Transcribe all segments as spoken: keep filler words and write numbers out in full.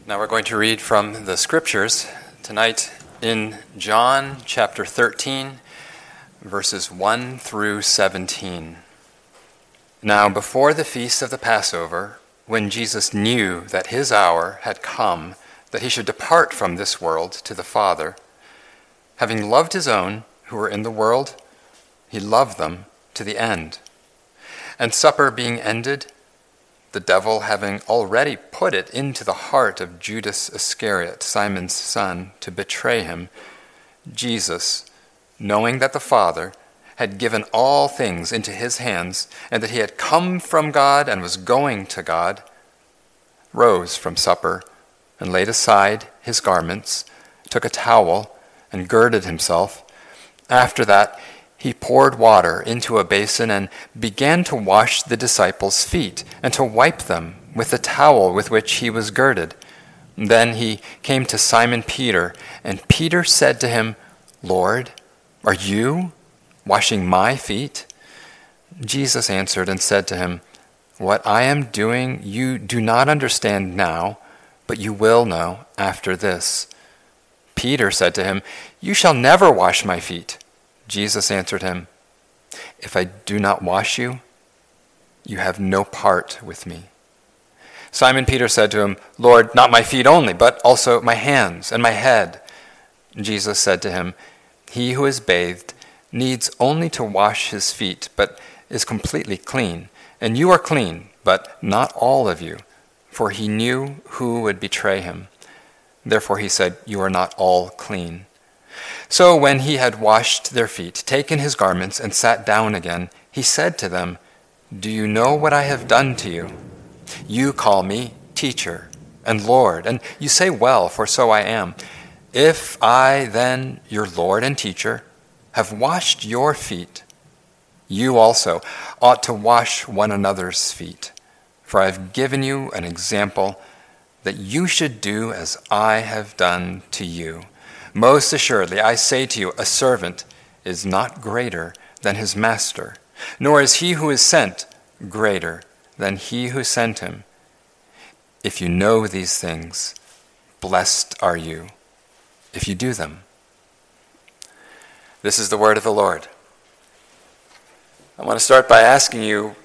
Now we're going to read from the scriptures tonight in John chapter thirteen, verses one through seventeen. Now before the feast of the Passover, when Jesus knew that his hour had come, that he should depart from this world to the Father, having loved his own who were in the world, he loved them to the end. And supper being ended, the devil having already put it into the heart of Judas Iscariot, Simon's son, to betray him, Jesus, knowing that the Father had given all things into his hands, and that he had come from God and was going to God, rose from supper and laid aside his garments, took a towel and girded himself. After that, he poured water into a basin and began to wash the disciples' feet and to wipe them with the towel with which he was girded. Then he came to Simon Peter, and Peter said to him, "Lord, are you washing my feet?" Jesus answered and said to him, "What I am doing you do not understand now, but you will know after this." Peter said to him, "You shall never wash my feet." Jesus answered him, "If I do not wash you, you have no part with me." Simon Peter said to him, "Lord, not my feet only, but also my hands and my head." Jesus said to him, "He who is bathed needs only to wash his feet, but is completely clean. And you are clean, but not all of you." For he knew who would betray him. Therefore he said, "You are not all clean." So when he had washed their feet, taken his garments, and sat down again, he said to them, "Do you know what I have done to you? You call me teacher and Lord, and you say well, for so I am. If I then, your Lord and teacher, have washed your feet, you also ought to wash one another's feet. For I have given you an example that you should do as I have done to you. Most assuredly, I say to you, a servant is not greater than his master, nor is he who is sent greater than he who sent him. If you know these things, blessed are you if you do them." This is the word of the Lord. I want to start by asking you,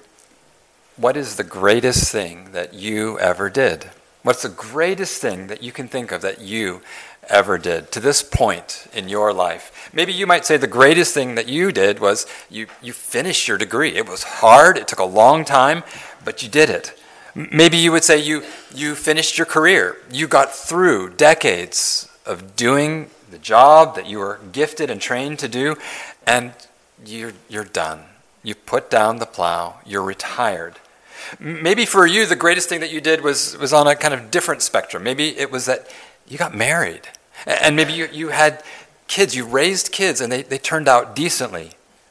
what is the greatest thing that you ever did? What's the greatest thing that you can think of that you ever did to this point in your life? Maybe you might say the greatest thing that you did was you, you finished your degree. It was hard, it took a long time, but you did it. Maybe you would say you, you finished your career. You got through decades of doing the job that you were gifted and trained to do, and you're, you're done. You put down the plow, you're retired. Maybe for you, the greatest thing that you did was, was on a kind of different spectrum. Maybe it was that you got married. And maybe you, you had kids, you raised kids, and they, they turned out decently.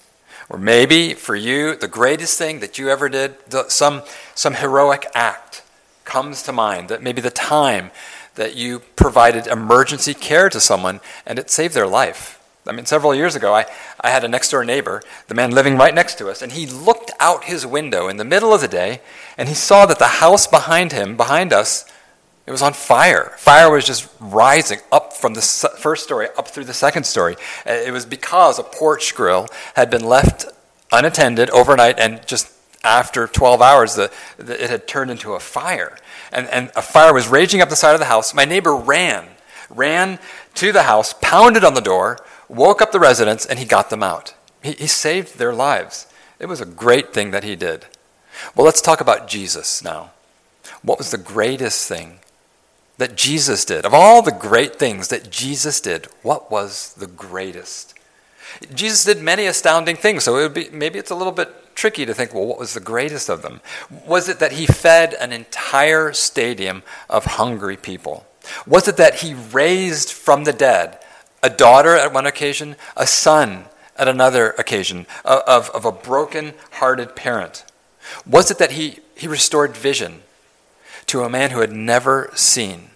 Or maybe for you, the greatest thing that you ever did, the, some, some heroic act comes to mind. That maybe the time that you provided emergency care to someone, and it saved their life. I mean, several years ago, I, I had a next-door neighbor, the man living right next to us, and he looked out his window in the middle of the day, and he saw that the house behind him, behind us, it was on fire. Fire was just rising up from the first story up through the second story. It was because a porch grill had been left unattended overnight, and just after twelve hours, the, the, it had turned into a fire. And, and a fire was raging up the side of the house. My neighbor ran, ran to the house, pounded on the door, woke up the residents, and he got them out. He, he saved their lives. It was a great thing that he did. Well, let's talk about Jesus now. What was the greatest thing that Jesus did? Of all the great things that Jesus did, what was the greatest? Jesus did many astounding things, so it would be, maybe it's a little bit tricky to think, well, what was the greatest of them? Was it that he fed an entire stadium of hungry people? Was it that he raised from the dead a daughter at one occasion, a son at another occasion, of, of a broken-hearted parent? Was it that he, he restored vision to a man who had never seen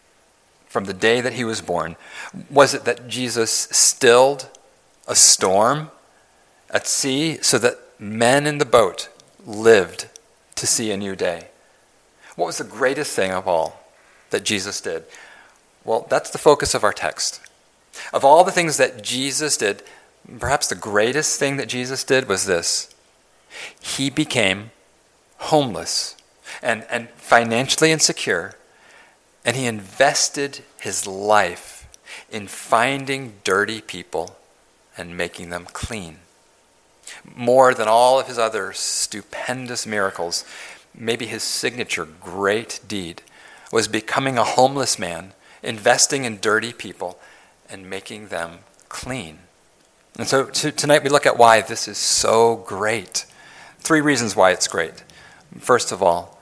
from the day that he was born? Was it that Jesus stilled a storm at sea so that men in the boat lived to see a new day? What was the greatest thing of all? that Jesus did? Well, that's the focus of our text. Of all the things that Jesus did, perhaps the greatest thing that Jesus did was this. He became homeless and, and financially insecure, and he invested his life in finding dirty people and making them clean. More than all of his other stupendous miracles, maybe his signature great deed was becoming a homeless man, investing in dirty people, and making them clean. And so to, tonight we look at why this is so great. Three reasons why it's great. First of all,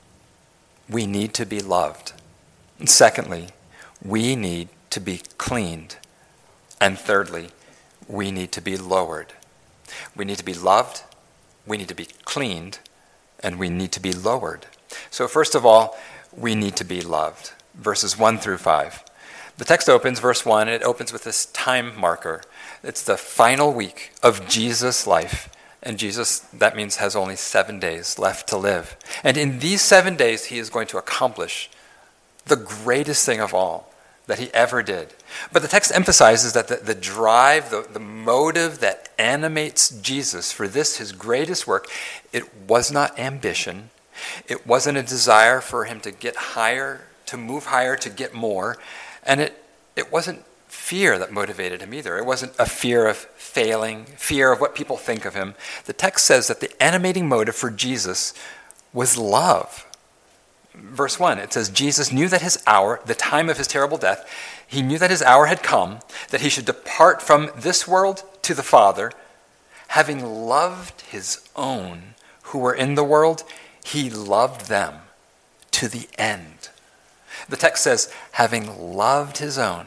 we need to be loved. And secondly, we need to be cleaned. And thirdly, we need to be lowered. We need to be loved, we need to be cleaned, and we need to be lowered. So first of all, we need to be loved. Verses one through five. The text opens, verse one, and it opens with this time marker. It's the final week of Jesus' life. And Jesus, that means, has only seven days left to live. And in these seven days, he is going to accomplish the greatest thing of all that he ever did. But the text emphasizes that the, the drive, the, the motive that animates Jesus for this, his greatest work, it was not ambition. It wasn't a desire for him to get higher, to move higher, to get more. And it, it wasn't fear that motivated him either. It wasn't a fear of failing, fear of what people think of him. The text says that the animating motive for Jesus was love. Verse one, it says, Jesus knew that his hour, the time of his terrible death, he knew that his hour had come, that he should depart from this world to the Father. Having loved his own who were in the world, he loved them to the end. The text says, having loved his own,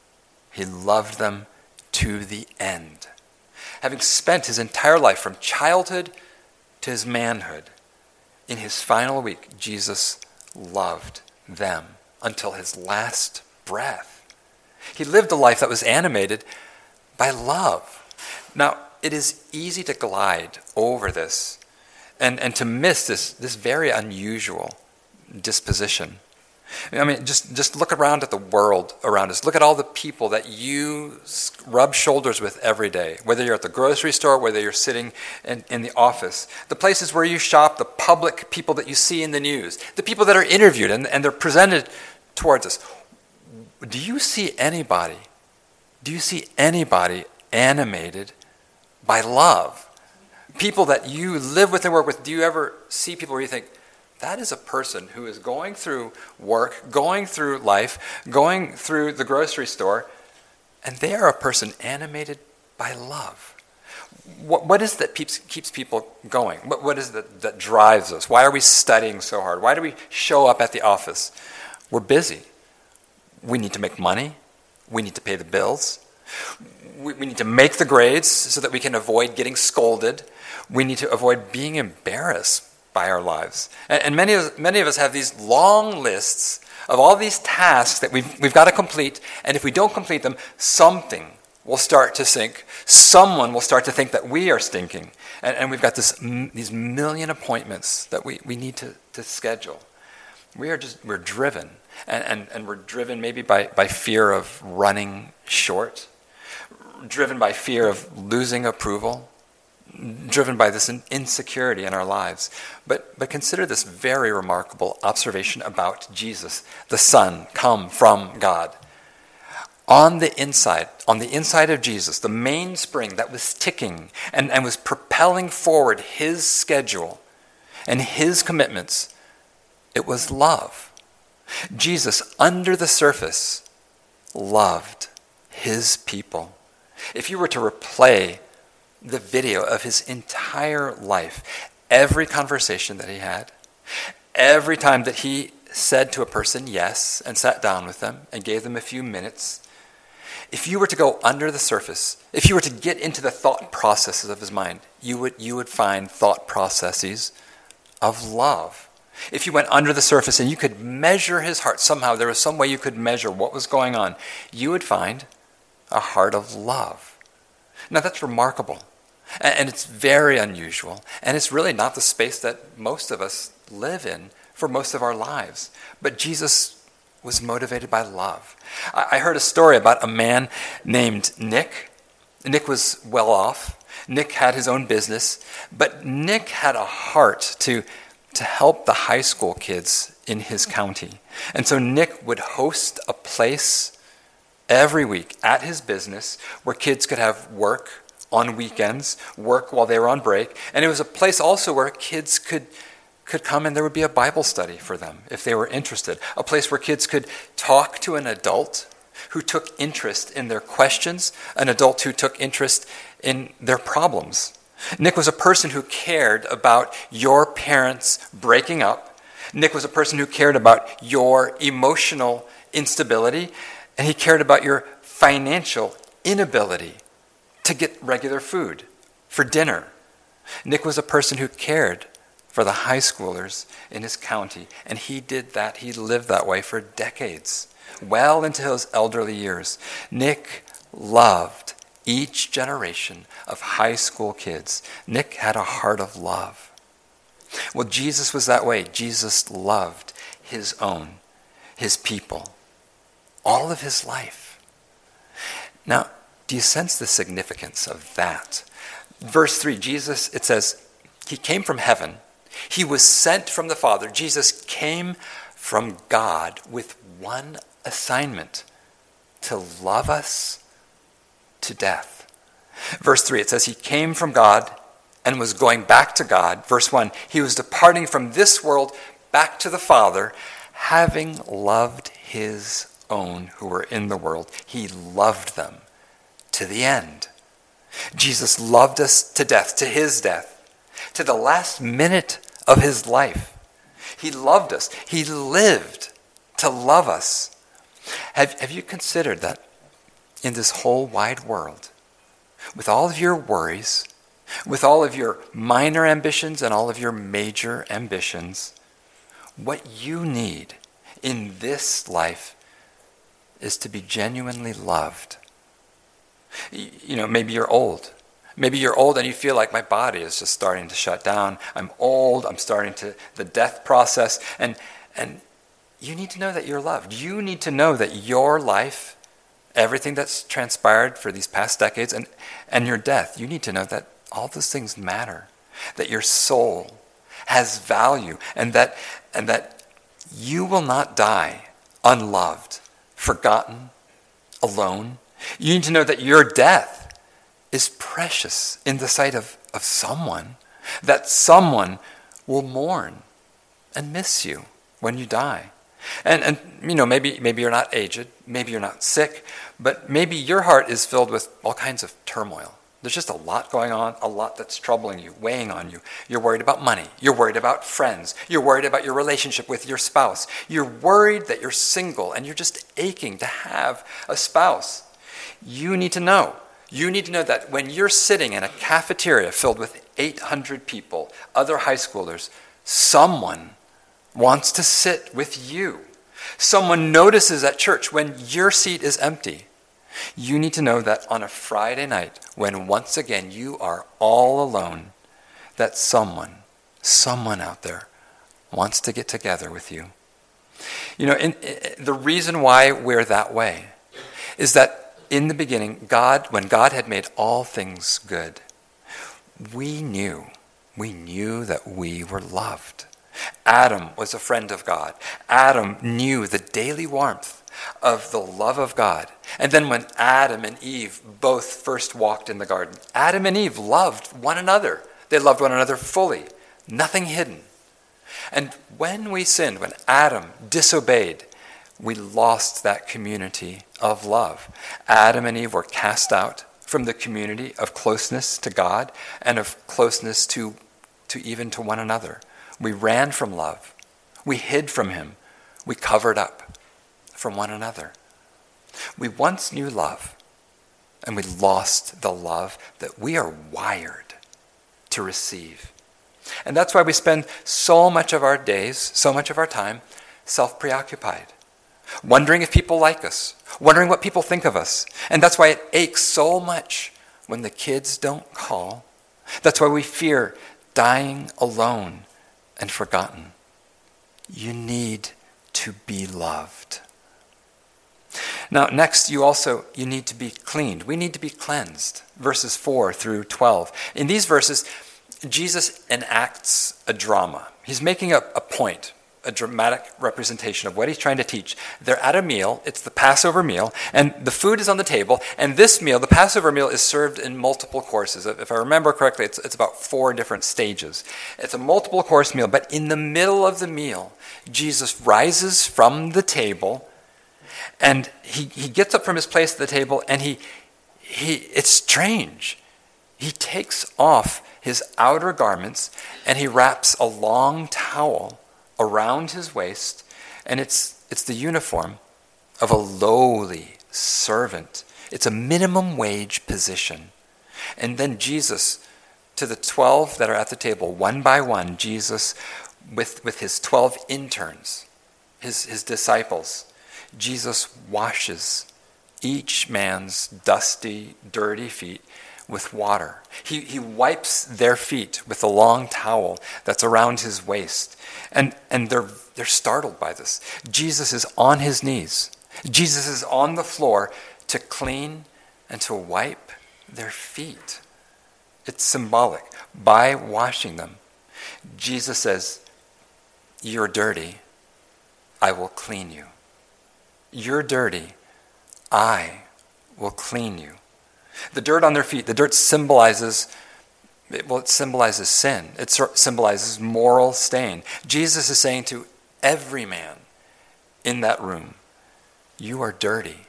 he loved them to the end. Having spent his entire life from childhood to his manhood, in his final week, Jesus loved them until his last breath. He lived a life that was animated by love. Now, it is easy to glide over this and, and to miss this, this very unusual disposition. I mean, just, just look around at the world around us. Look at all the people that you rub shoulders with every day, whether you're at the grocery store, whether you're sitting in, in the office, the places where you shop, the public people that you see in the news, the people that are interviewed and, and they're presented towards us. Do you see anybody, do you see anybody animated by love? People that you live with and work with, do you ever see people where you think, that is a person who is going through work, going through life, going through the grocery store, and they are a person animated by love. What, what is that keeps, keeps people going? What, what is that that drives us? Why are we studying so hard? Why do we show up at the office? We're busy. We need to make money. We need to pay the bills. We, we need to make the grades so that we can avoid getting scolded. We need to avoid being embarrassed by our lives. And, and many of, many of us have these long lists of all these tasks that we've, we've got to complete, and if we don't complete them, something will start to sink. Someone will start to think that we are stinking. And, and we've got this, m- these million appointments that we, we need to, to schedule. We are just, we're driven. And, and, and we're driven maybe by, by fear of running short, driven by fear of losing approval, driven by this insecurity in our lives. But, but consider this very remarkable observation about Jesus, the Son, come from God. On the inside, on the inside of Jesus, the mainspring that was ticking and, and was propelling forward his schedule and his commitments, it was love. Jesus, under the surface, loved his people. If you were to replay the video of his entire life, every conversation that he had, every time that he said to a person yes and sat down with them and gave them a few minutes, if you were to go under the surface, if you were to get into the thought processes of his mind, you would, you would find thought processes of love. If you went under the surface and you could measure his heart, somehow there was some way you could measure what was going on, you would find a heart of love. Now that's remarkable. And it's very unusual. And it's really not the space that most of us live in for most of our lives. But Jesus was motivated by love. I, I heard a story about a man named Nick. Nick was well off. Nick had his own business, but Nick had a heart to, to help the high school kids in his county. And so Nick would host a place every week at his business where kids could have work on weekends, work while they were on break. And it was a place also where kids could, could come and there would be a Bible study for them if they were interested. A place where kids could talk to an adult who took interest in their questions, an adult who took interest in their problems. Nick was a person who cared about your parents breaking up. Nick was a person who cared about your emotional instability, and he cared about your financial inability to get regular food for dinner. Nick was a person who cared for the high schoolers in his county, and he did that. He lived that way for decades. Well into his elderly years, Nick loved each generation of high school kids. Nick had a heart of love. Well, Jesus was that way. Jesus loved his own, his people, all of his life. Now, do you sense the significance of that? Verse three, Jesus, it says, he came from heaven. He was sent from the Father. Jesus came from God with one assignment: to love us to death. Verse three, it says he came from God and was going back to God. Verse one, he was departing from this world back to the Father, having loved his own who were in the world. He loved them to the end. Jesus loved us to death, to his death, to the last minute of his life. He loved us. He lived to love us. Have, have you considered that in this whole wide world, with all of your worries, with all of your minor ambitions and all of your major ambitions, what you need in this life is to be genuinely loved? You know, maybe you're old. Maybe you're old and you feel like my body is just starting to shut down. I'm old. I'm starting to the death process. And and you need to know that you're loved. You need to know that your life, everything that's transpired for these past decades, and, and your death, you need to know that all those things matter. That your soul has value, and that and that you will not die unloved, forgotten, alone. You need to know that your death is precious in the sight of, of someone, that someone will mourn and miss you when you die. And, and you know, maybe maybe you're not aged, maybe you're not sick, but maybe your heart is filled with all kinds of turmoil. There's just a lot going on, a lot that's troubling you, weighing on you. You're worried about money. You're worried about friends. You're worried about your relationship with your spouse. You're worried that you're single and you're just aching to have a spouse. You need to know. You need to know that when you're sitting in a cafeteria filled with eight hundred people, other high schoolers, someone wants to sit with you. Someone notices at church when your seat is empty. You need to know that on a Friday night, when once again you are all alone, that someone, someone out there wants to get together with you. You know, in, in, the reason why we're that way is that in the beginning, God, when God had made all things good, we knew, we knew that we were loved. Adam was a friend of God. Adam knew the daily warmth of the love of God. And then when Adam and Eve both first walked in the garden, Adam and Eve loved one another. They loved one another fully, nothing hidden. And when we sinned, when Adam disobeyed, we lost that community of love. Adam and Eve were cast out from the community of closeness to God and of closeness to, to even to one another. We ran from love. We hid from him. We covered up from one another. We once knew love, and we lost the love that we are wired to receive. And that's why we spend so much of our days, so much of our time, self-preoccupied, wondering if people like us, wondering what people think of us. And that's why it aches so much when the kids don't call. That's why we fear dying alone and forgotten. You need to be loved. Now, next, you also, you need to be cleaned. We need to be cleansed. Verses four through twelve. In these verses, Jesus enacts a drama. He's making a, a point, a dramatic representation of what he's trying to teach. They're at a meal. It's the Passover meal, and the food is on the table. And this meal, the Passover meal, is served in multiple courses. If I remember correctly, it's, it's about four different stages. It's a multiple course meal, but in the middle of the meal, Jesus rises from the table, and he, he gets up from his place at the table, and he he it's strange. He takes off his outer garments, and he wraps a long towel around his waist, and it's it's the uniform of a lowly servant. It's a minimum wage position. And then Jesus, to the twelve that are at the table, one by one, Jesus, with, with his twelve interns, his, his disciples, Jesus washes each man's dusty, dirty feet with water. He, he wipes their feet with a long towel that's around his waist. And, and they're, they're startled by this. Jesus is on his knees. Jesus is on the floor to clean and to wipe their feet. It's symbolic. By washing them, Jesus says, "You're dirty. I will clean you. You're dirty. I will clean you." The dirt on their feet, the dirt symbolizes, well, it symbolizes sin. It symbolizes moral stain. Jesus is saying to every man in that room, you are dirty.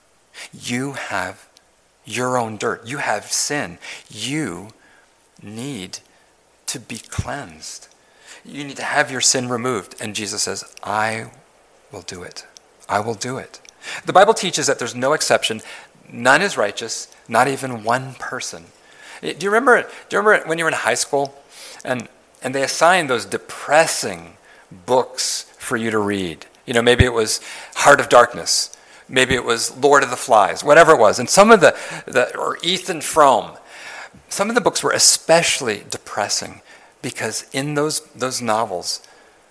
You have your own dirt. You have sin. You need to be cleansed. You need to have your sin removed. And Jesus says, I will do it. I will do it. The Bible teaches that there's no exception. None is righteous, not even one person. Do you remember, do you remember when you were in high school and, and they assigned those depressing books for you to read? You know, maybe it was Heart of Darkness. Maybe it was Lord of the Flies, whatever it was. And some of the, the or Ethan Frome, some of the books were especially depressing because in those, those novels,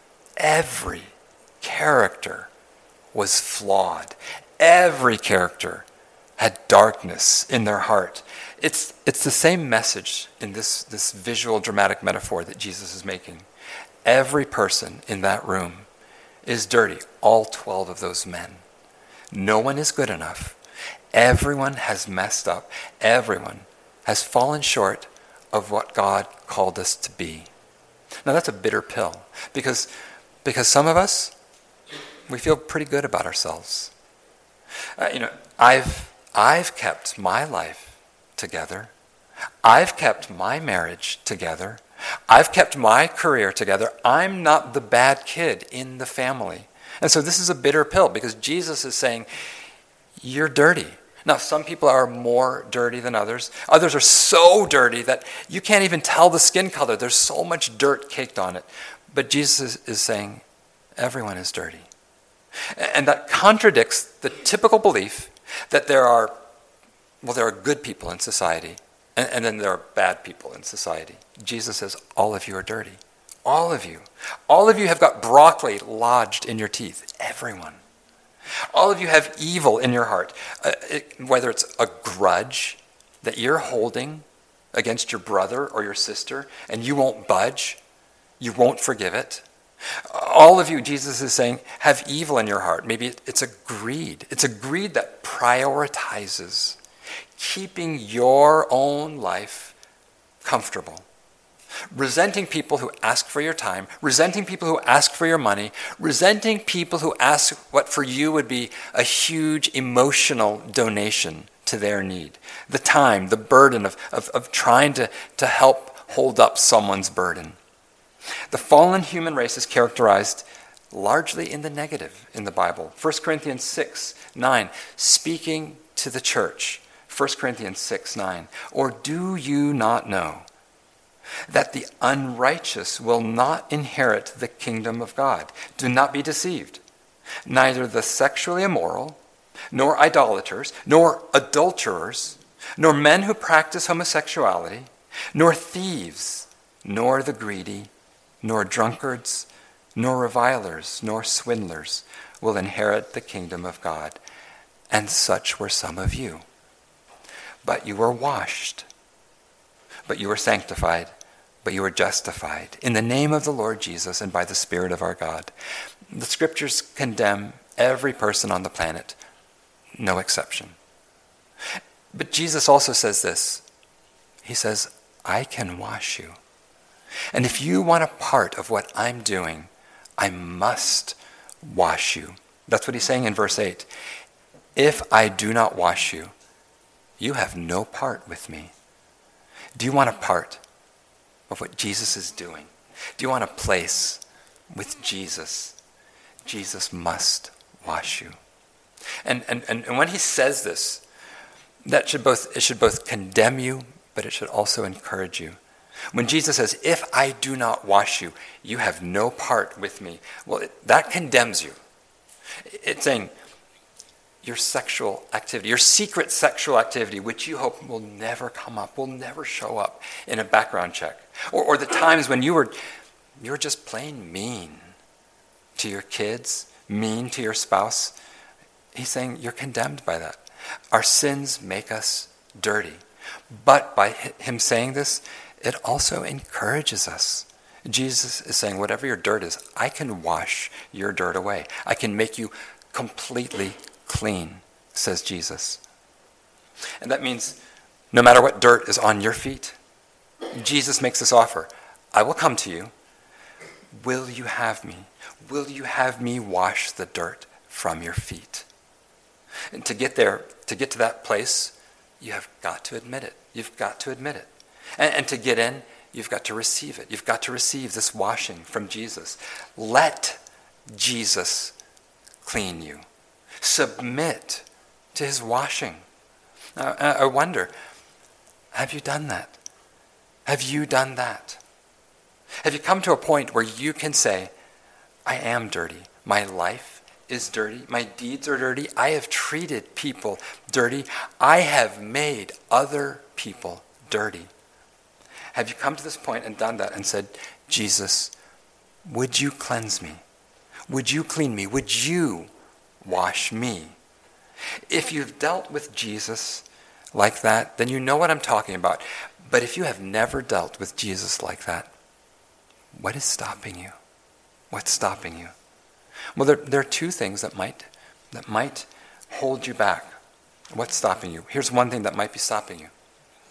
every character was flawed. Every character had darkness in their heart. It's it's the same message in this, this visual dramatic metaphor that Jesus is making. Every person in that room is dirty, all twelve of those men. No one is good enough. Everyone has messed up. Everyone has fallen short of what God called us to be. Now that's a bitter pill because, because some of us, we feel pretty good about ourselves. Uh, you know, I've I've kept my life together. I've kept my marriage together. I've kept my career together. I'm not the bad kid in the family. And so this is a bitter pill because Jesus is saying, you're dirty. Now, some people are more dirty than others. Others are so dirty that you can't even tell the skin color. There's so much dirt caked on it. But Jesus is saying, everyone is dirty. And that contradicts the typical belief that there are, well, there are good people in society, and, and then there are bad people in society. Jesus says, all of you are dirty. All of you. All of you have got broccoli lodged in your teeth. Everyone. All of you have evil in your heart, uh, it, whether it's a grudge that you're holding against your brother or your sister, and you won't budge. You won't forgive it. All of you, Jesus is saying, have evil in your heart. Maybe it's a greed. It's a greed that prioritizes keeping your own life comfortable. Resenting people who ask for your time, resenting people who ask for your money, resenting people who ask what for you would be a huge emotional donation to their need. The time, the burden of, of, of trying to, to help hold up someone's burden. The fallen human race is characterized largely in the negative in the Bible. First Corinthians six nine, speaking to the church. First Corinthians six nine, or do you not know that the unrighteous will not inherit the kingdom of God? Do not be deceived. Neither the sexually immoral, nor idolaters, nor adulterers, nor men who practice homosexuality, nor thieves, nor the greedy, nor drunkards, nor revilers, nor swindlers will inherit the kingdom of God. and such were some of you. But you were washed, but you were sanctified, but you were justified in the name of the Lord Jesus and by the Spirit of our God. The scriptures condemn every person on the planet, no exception. But Jesus also says this. He says, I can wash you. And if you want a part of what I'm doing, I must wash you. That's what he's saying in verse eight. If I do not wash you, you have no part with me. Do you want a part of what Jesus is doing? Do you want a place with Jesus? Jesus must wash you. And, and, and when he says this, that should both it should both condemn you, but it should also encourage you. When Jesus says, if I do not wash you, you have no part with me. Well, it, that condemns you. It's saying your sexual activity, your secret sexual activity, which you hope will never come up, will never show up in a background check. Or, or the times when you were, you were just plain mean to your kids, mean to your spouse. He's saying you're condemned by that. Our sins make us dirty. But by him saying this, it also encourages us. Jesus is saying, whatever your dirt is, I can wash your dirt away. I can make you completely clean, says Jesus. And that means no matter what dirt is on your feet, Jesus makes this offer. I will come to you. Will you have me? Will you have me wash the dirt from your feet? And to get there, to get to that place, you have got to admit it. You've got to admit it. And, and to get in, you've got to receive it. You've got to receive this washing from Jesus. Let Jesus clean you. Submit to his washing. Now, I wonder, have you done that? Have you done that? Have you come to a point where you can say, I am dirty. My life is dirty. My deeds are dirty. I have treated people dirty. I have made other people dirty. Have you come to this point and done that and said, Jesus, would you cleanse me? Would you clean me? Would you wash me? If you've dealt with Jesus like that, then you know what I'm talking about. But if you have never dealt with Jesus like that, what is stopping you? What's stopping you? Well, there, there are two things that might that might hold you back. What's stopping you? Here's one thing that might be stopping you.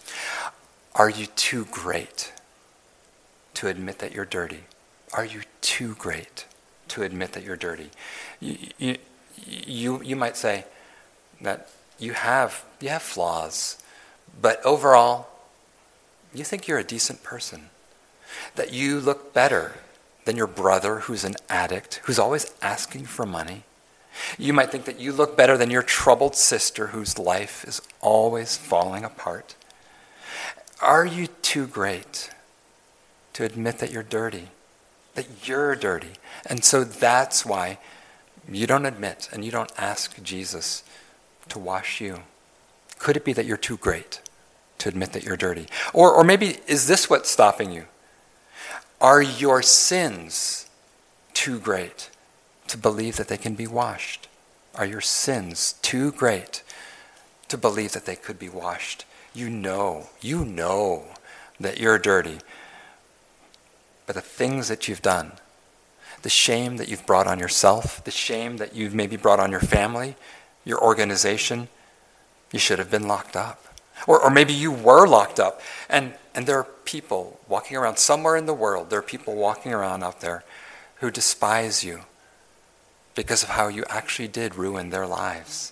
Are you too great to admit that you're dirty? Are you too great to admit that you're dirty? You, you, you, you might say that you have, you have flaws, but overall, you think you're a decent person. That you look better than your brother who's an addict, who's always asking for money. You might think that you look better than your troubled sister whose life is always falling apart. Are you too great to admit that you're dirty? That you're dirty? And so that's why you don't admit and you don't ask Jesus to wash you. Could it be that you're too great to admit that you're dirty? Or, or maybe is this what's stopping you? Are your sins too great to believe that they can be washed? Are your sins too great to believe that they could be washed? You know, you know that you're dirty. But the things that you've done, the shame that you've brought on yourself, the shame that you've maybe brought on your family, your organization, you should have been locked up. Or, or maybe you were locked up. And, and there are people walking around somewhere in the world, there are people walking around out there who despise you because of how you actually did ruin their lives.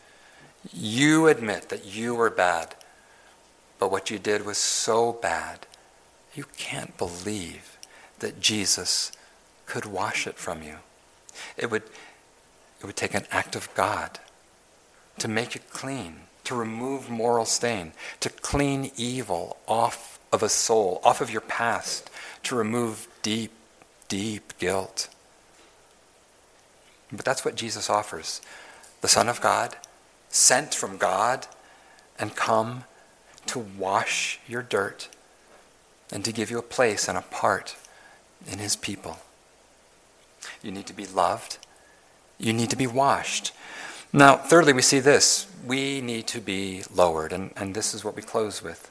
You admit that you were bad, but what you did was so bad, you can't believe that Jesus could wash it from you. It would, it would take an act of God to make it clean, to remove moral stain, to clean evil off of a soul, off of your past, to remove deep, deep guilt. But that's what Jesus offers. The Son of God, sent from God, and come to wash your dirt and to give you a place and a part in his people. You need to be loved. You need to be washed. Now, thirdly, we see this. We need to be lowered, and, and this is what we close with.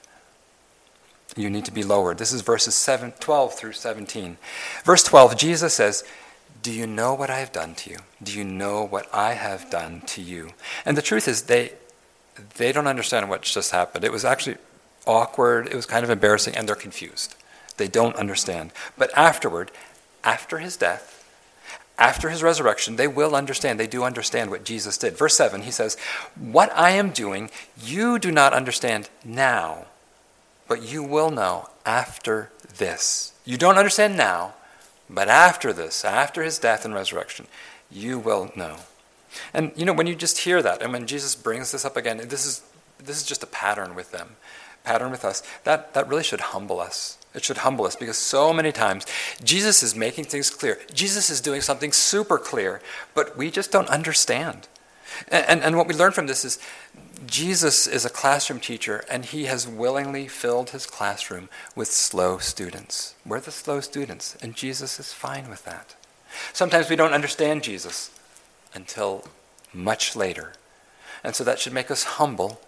You need to be lowered. This is verses seven, twelve through seventeen. Verse twelve, Jesus says, do you know what I have done to you? Do you know what I have done to you? And the truth is, they they don't understand what just happened. It was actually awkward, it was kind of embarrassing, and they're confused. They don't understand. But afterward, after his death, after his resurrection, they will understand. They do understand what Jesus did. Verse seven, he says, what I am doing, you do not understand now, but you will know after this. You don't understand now, but after this, after his death and resurrection, you will know. And you know, when you just hear that, and when Jesus brings this up again, this is this is just a pattern with them, pattern with us, that, that really should humble us. It should humble us, because so many times Jesus is making things clear. Jesus is doing something super clear, but we just don't understand. And, and, and what we learn from this is Jesus is a classroom teacher, and he has willingly filled his classroom with slow students. We're the slow students, and Jesus is fine with that. Sometimes we don't understand Jesus until much later. And so that should make us humble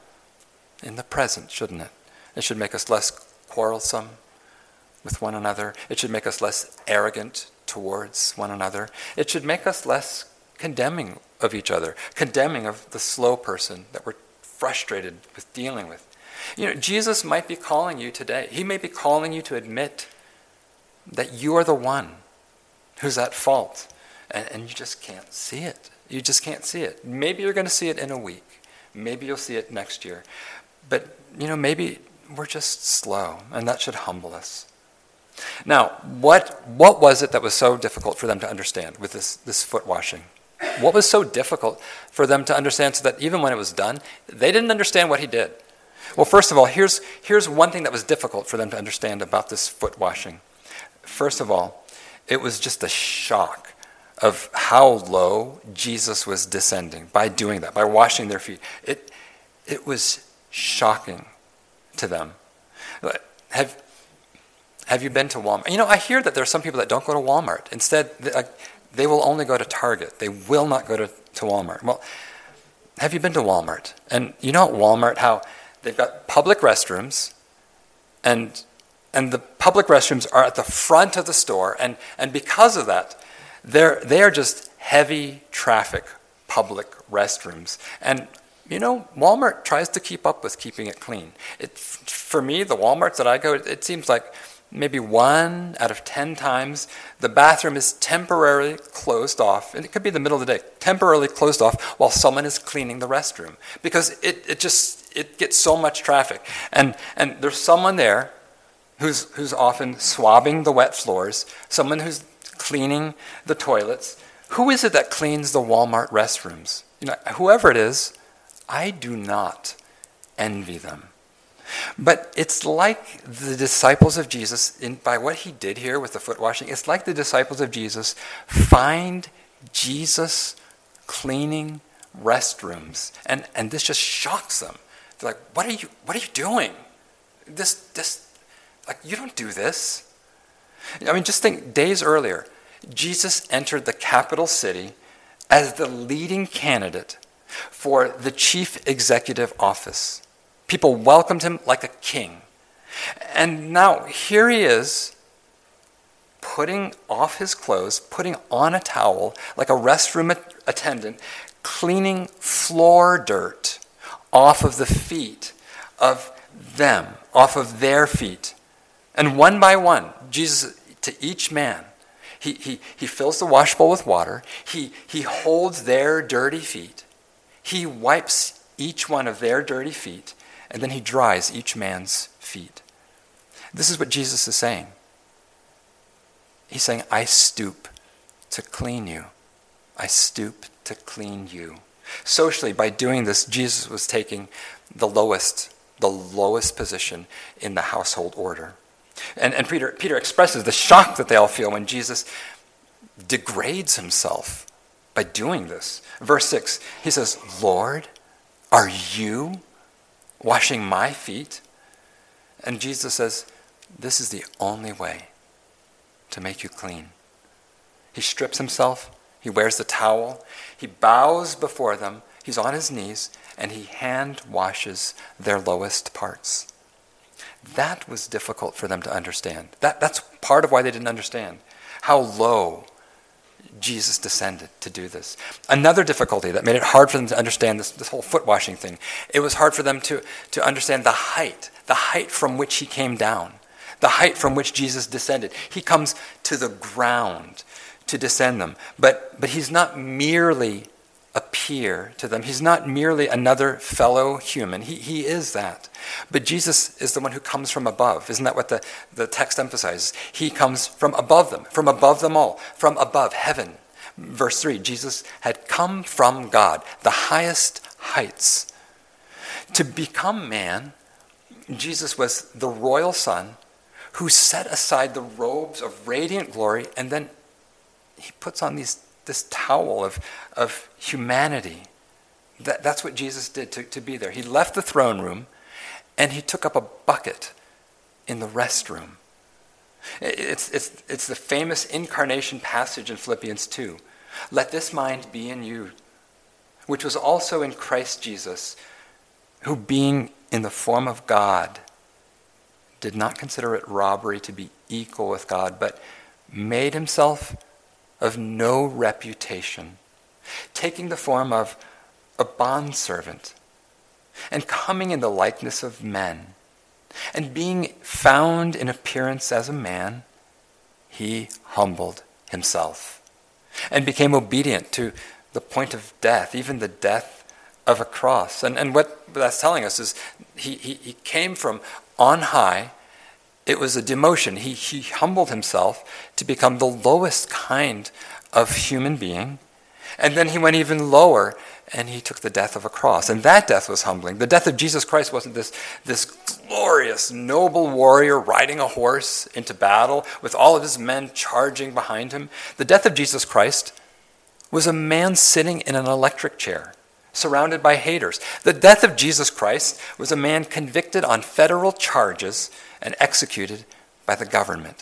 in the present, shouldn't it? It should make us less quarrelsome with one another. It should make us less arrogant towards one another. It should make us less condemning of each other, condemning of the slow person that we're frustrated with dealing with. You know, Jesus might be calling you today. He may be calling you to admit that you are the one who's at fault, and, and you just can't see it. You just can't see it. Maybe you're going to see it in a week. Maybe you'll see it next year. But, you know, maybe we're just slow, and that should humble us. Now, what what was it that was so difficult for them to understand with this, this foot washing? What was so difficult for them to understand so that even when it was done, they didn't understand what he did? Well, first of all, here's, here's one thing that was difficult for them to understand about this foot washing. First of all, it was just a shock of how low Jesus was descending by doing that, by washing their feet. It, it was shocking to them. Have, have you been to Walmart? You know, I hear that there are some people that don't go to Walmart. Instead, they, they will only go to Target. They will not go to, to Walmart. Well, have you been to Walmart? And you know at Walmart how they've got public restrooms, and and the public restrooms are at the front of the store, and, and because of that, they're they are just heavy traffic public restrooms. And you know, Walmart tries to keep up with keeping it clean. It, for me, the Walmarts that I go, it, it seems like maybe one out of ten times the bathroom is temporarily closed off, and it could be the middle of the day, temporarily closed off while someone is cleaning the restroom, because it, it just it gets so much traffic, and and there's someone there who's who's often swabbing the wet floors, someone who's cleaning the toilets. Who is it that cleans the Walmart restrooms? You know, whoever it is, I do not envy them. But it's like the disciples of Jesus, in, by what he did here with the foot washing, it's like the disciples of Jesus find Jesus cleaning restrooms, and, and this just shocks them. They're like, what are you what are you doing? This this like you don't do this. I mean, just think, days earlier, Jesus entered the capital city as the leading candidate for the chief executive office. People welcomed him like a king. And now here he is, putting off his clothes, putting on a towel like a restroom attendant, cleaning floor dirt off of the feet of them, off of their feet. And one by one, Jesus, to each man, he, he, he fills the wash bowl with water. He, he holds their dirty feet. He wipes each one of their dirty feet, and then he dries each man's feet. This is what Jesus is saying. He's saying, I stoop to clean you. I stoop to clean you. Socially, by doing this, Jesus was taking the lowest, the lowest position in the household order. And, and Peter, Peter expresses the shock that they all feel when Jesus degrades himself by doing this. Verse six, he says, Lord, are you washing my feet? And Jesus says, this is the only way to make you clean. He strips himself. He wears the towel. He bows before them. He He's on his knees, and he hand washes their lowest parts. That was difficult for them to understand. That, that's part of why they didn't understand how low Jesus descended to do this. Another difficulty that made it hard for them to understand this, this whole foot washing thing, it was hard for them to, to understand the height, the height from which he came down, the height from which Jesus descended. He comes to the ground to descend them. But, but he's not merely appear to them. He's not merely another fellow human. He, he is that. But Jesus is the one who comes from above. Isn't that what the, the text emphasizes? He comes from above them, from above them all, from above heaven. Verse three, Jesus had come from God, the highest heights. To become man, Jesus was the royal son who set aside the robes of radiant glory, and then he puts on these this towel of, of humanity. That, that's what Jesus did to, to be there. He left the throne room and he took up a bucket in the restroom. It's, it's, it's the famous incarnation passage in Philippians two. Let this mind be in you, which was also in Christ Jesus, who being in the form of God, did not consider it robbery to be equal with God, but made himself of no reputation, taking the form of a bondservant, and coming in the likeness of men, and being found in appearance as a man, he humbled himself, and became obedient to the point of death, even the death of a cross. And, and what that's telling us is he, he, he came from on high. It was a demotion. He, he humbled himself to become the lowest kind of human being. And then he went even lower, and he took the death of a cross. And that death was humbling. The death of Jesus Christ wasn't this, this glorious, noble warrior riding a horse into battle with all of his men charging behind him. The death of Jesus Christ was a man sitting in an electric chair, surrounded by haters. The death of Jesus Christ was a man convicted on federal charges and executed by the government.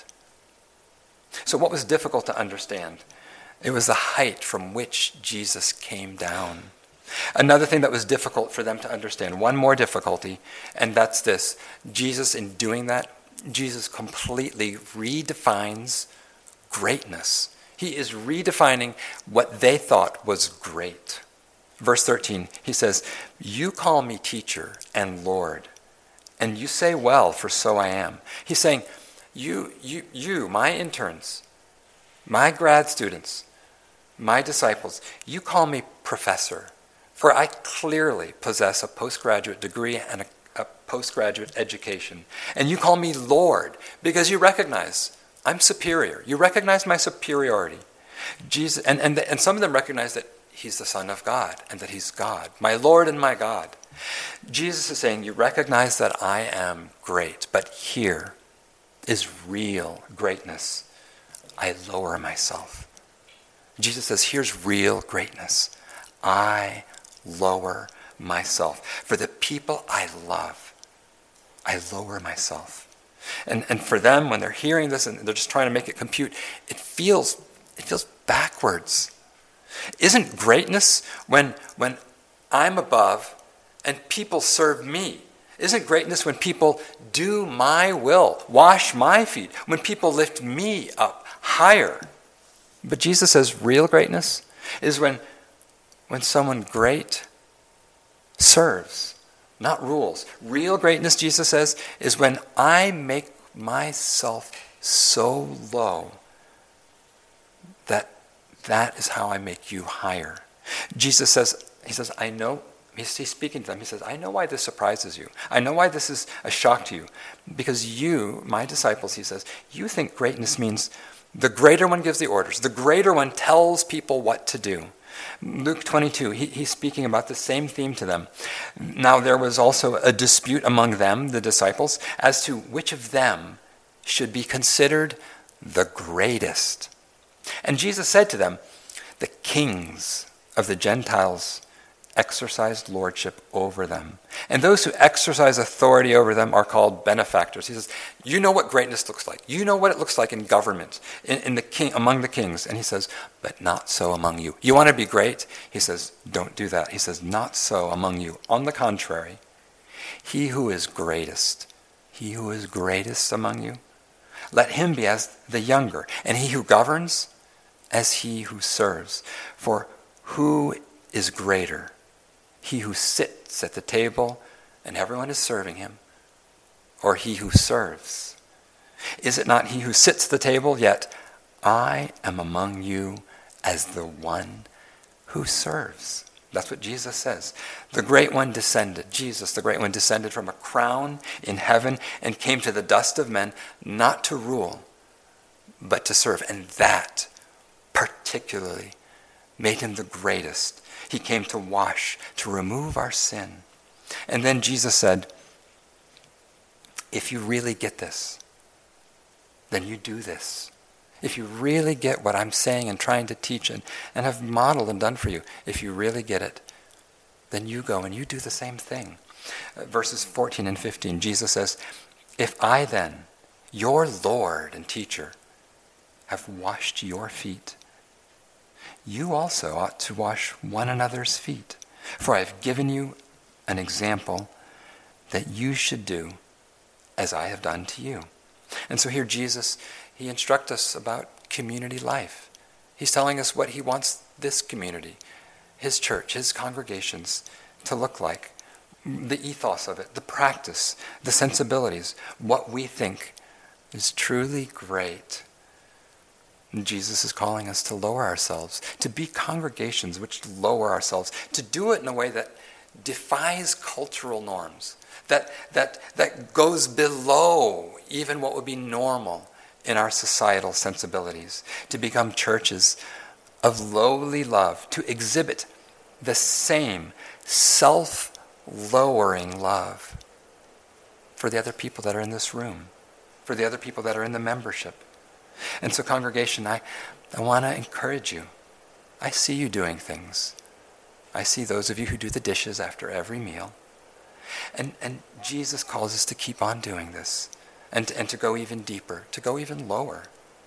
So what was difficult to understand? It was the height from which Jesus came down. Another thing that was difficult for them to understand, one more difficulty, and that's this. Jesus, in doing that, Jesus completely redefines greatness. He is redefining what they thought was great. Verse thirteen, he says, "You call me teacher and Lord, and you say well, for so I am." He's saying, you, you, you, my interns, my grad students, my disciples, you call me professor, for I clearly possess a postgraduate degree and a, a postgraduate education. And you call me Lord, because you recognize I'm superior. You recognize my superiority. Jesus, and, and, and some of them recognize that he's the Son of God and that he's God, my Lord and my God. Jesus is saying, you recognize that I am great, but here is real greatness. I lower myself. Jesus says, here's real greatness. I lower myself. For the people I love, I lower myself. And and for them, when they're hearing this and they're just trying to make it compute, it feels it feels backwards. Isn't greatness when when I'm above and people serve me? Isn't greatness when people do my will, wash my feet, when people lift me up higher? But Jesus says real greatness is when when someone great serves, not rules. Real greatness, Jesus says, is when I make myself so low that that is how I make you higher. Jesus says, he says, I know, he's speaking to them, he says, I know why this surprises you. I know why this is a shock to you. Because you, my disciples, he says, you think greatness means the greater one gives the orders. The greater one tells people what to do. Luke twenty-two, he, he's speaking about the same theme to them. Now there was also a dispute among them, the disciples, as to which of them should be considered the greatest. And Jesus said to them, the kings of the Gentiles exercised lordship over them. And those who exercise authority over them are called benefactors. He says, you know what greatness looks like. You know what it looks like in government, in, in the king, among the kings. And he says, but not so among you. You want to be great? He says, don't do that. He says, not so among you. On the contrary, he who is greatest, he who is greatest among you, let him be as the younger, and he who governs as he who serves. For who is greater? He who sits at the table and everyone is serving him, or he who serves? Is it not he who sits at the table? Yet I am among you as the one who serves. That's what Jesus says. The great one descended, Jesus, the great one descended from a crown in heaven and came to the dust of men, not to rule, but to serve. And that particularly made him the greatest. He came to wash, to remove our sin. And then Jesus said, if you really get this, then you do this. If you really get what I'm saying and trying to teach and, and have modeled and done for you, if you really get it, then you go and you do the same thing. Uh, verses fourteen and fifteen, Jesus says, if I then, your Lord and teacher, have washed your feet, you also ought to wash one another's feet. For I have given you an example that you should do as I have done to you. And so here Jesus, he instructs us about community life. He's telling us what he wants this community, his church, his congregations to look like. The ethos of it, the practice, the sensibilities, what we think is truly great. And Jesus is calling us to lower ourselves, to be congregations which lower ourselves, to do it in a way that defies cultural norms, that that that goes below even what would be normal in our societal sensibilities, to become churches of lowly love, to exhibit the same self-lowering love for the other people that are in this room, for the other people that are in the membership. And so, congregation, I, I want to encourage you. I see you doing things. I see those of you who do the dishes after every meal. And and Jesus calls us to keep on doing this, and, and to go even deeper, to go even lower.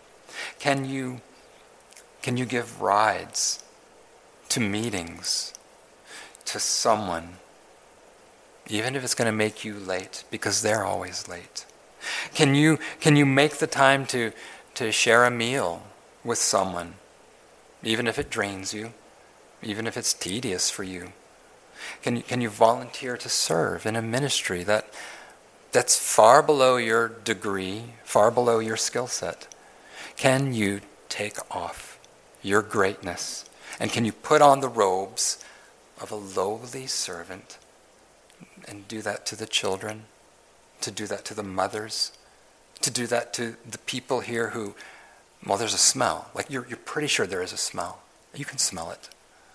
Can you, can you give rides to meetings to someone, even if it's going to make you late, because they're always late? Can you can you make the time to to share a meal with someone, even if it drains you, even if it's tedious for you? Can you, can you volunteer to serve in a ministry that that's far below your degree, far below your skill set? Can you take off your greatness, and can you put on the robes of a lowly servant and do that to the children, to do that to the mothers, to do that to the people here who, well, there's a smell. Like you're you're pretty sure there is a smell. You can smell it.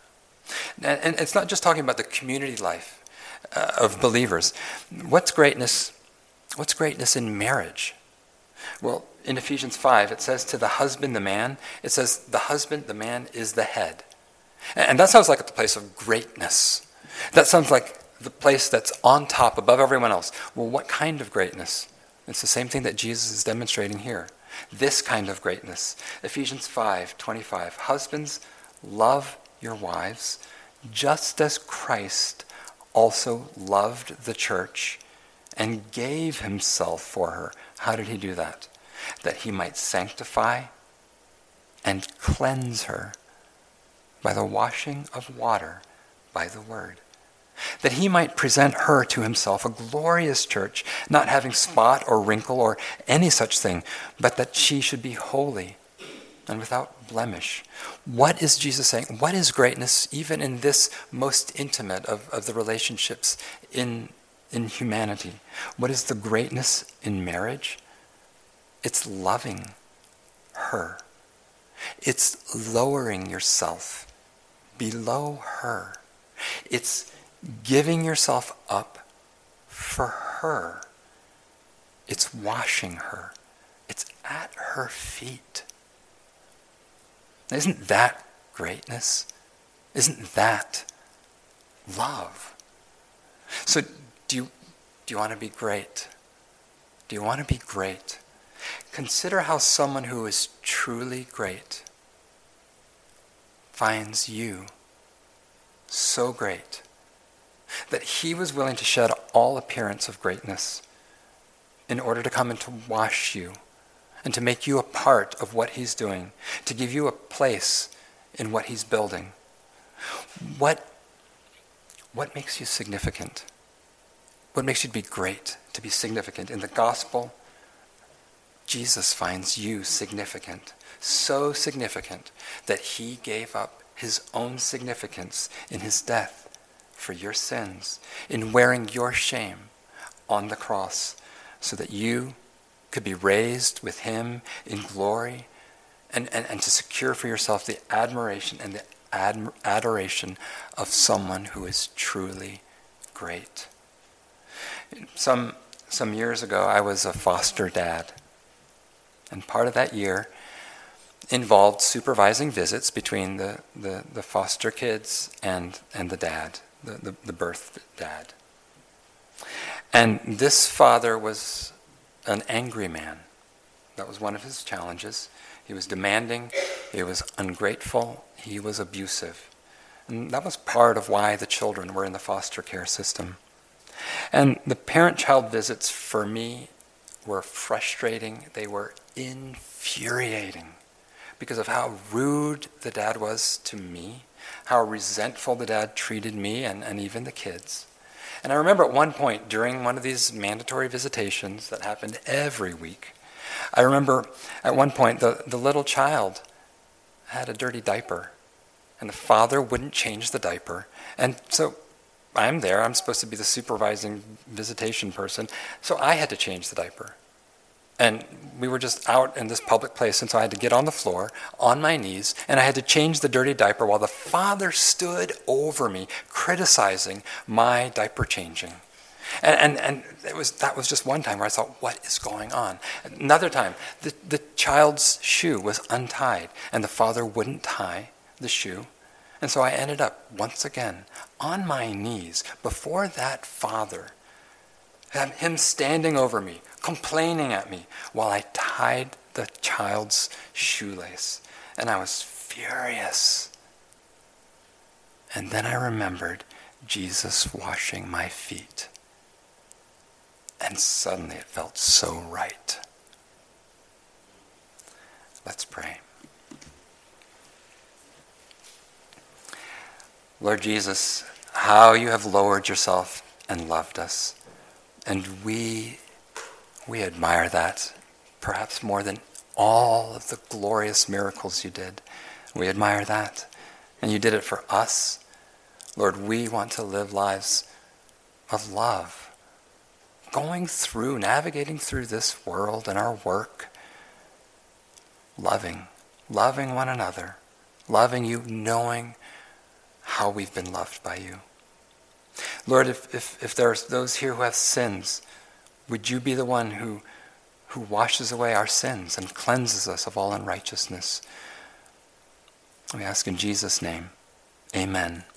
And, and it's not just talking about the community life uh, of believers. What's greatness? What's greatness in marriage? Well, in Ephesians five, it says to the husband, the man, it says the husband, the man is the head. And, and that sounds like the place of greatness. That sounds like the place that's on top, above everyone else. Well, what kind of greatness? It's the same thing that Jesus is demonstrating here. This kind of greatness. Ephesians five twenty-five. Husbands, love your wives, just as Christ also loved the church and gave himself for her. How did he do that? That he might sanctify and cleanse her by the washing of water by the word. That he might present her to himself a glorious church, not having spot or wrinkle or any such thing, but that she should be holy and without blemish. What is Jesus saying? What is greatness even in this most intimate of, of the relationships in, in humanity? What is the greatness in marriage? It's loving her. It's lowering yourself below her. It's giving yourself up for her. It's washing her. It's at her feet. Isn't that greatness? Isn't that love. So do you, do you want to be great? Do you want to be great? Consider how someone who is truly great finds you so great that he was willing to shed all appearance of greatness in order to come and to wash you and to make you a part of what he's doing, to give you a place in what he's building. What, what makes you significant? What makes you be great, to be significant? In the gospel, Jesus finds you significant, so significant that he gave up his own significance in his death for your sins, in wearing your shame on the cross, so that you could be raised with him in glory and, and, and to secure for yourself the admiration and the ad- adoration of someone who is truly great. Some, some years ago, I was a foster dad. And part of that year involved supervising visits between the, the, the foster kids and, and the dad, the, the, the birth dad. And this father was an angry man. That was one of his challenges. He was demanding, he was ungrateful, he was abusive. And that was part of why the children were in the foster care system. And the parent-child visits for me were frustrating. They were infuriating because of how rude the dad was to me, how resentful the dad treated me and, and even the kids. And I remember at one point during one of these mandatory visitations that happened every week, I remember at one point the, the little child had a dirty diaper and the father wouldn't change the diaper. And so I'm there, I'm supposed to be the supervising visitation person, so I had to change the diaper. And we were just out in this public place, and so I had to get on the floor, on my knees, and I had to change the dirty diaper while the father stood over me, criticizing my diaper changing. And, and, and it was that was just one time where I thought, what is going on? Another time, the, the child's shoe was untied, and the father wouldn't tie the shoe. And so I ended up, once again, on my knees before that father, him standing over me, complaining at me while I tied the child's shoelace. And I was furious. And then I remembered Jesus washing my feet. And suddenly it felt so right. Let's pray. Lord Jesus, how you have lowered yourself and loved us. And we, we admire that, perhaps more than all of the glorious miracles you did. We admire that. And you did it for us. Lord, we want to live lives of love, going through, navigating through this world and our work, loving, loving one another, loving you, knowing how we've been loved by you. Lord, if, if, if there's those here who have sins, would you be the one who, who washes away our sins and cleanses us of all unrighteousness? We ask in Jesus' name, amen.